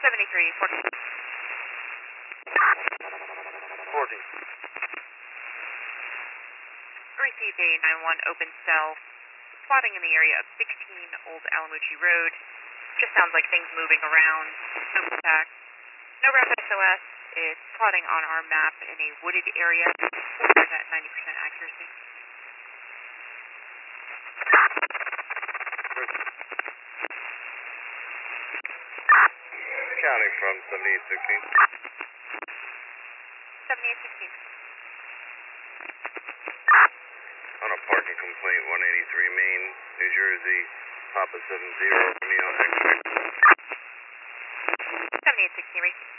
73, 40. 40. Received a 911 open cell, plotting in the area of 16 Old Alamucci Road. Just sounds like things moving around. No contact. No ref SOS. It's plotting on our map in a wooded area. There's at 90% accuracy. Counting from 7816. 7816. On a parking complaint, 183 Main, New Jersey, Papa 70, Romeo X-ray. 7816,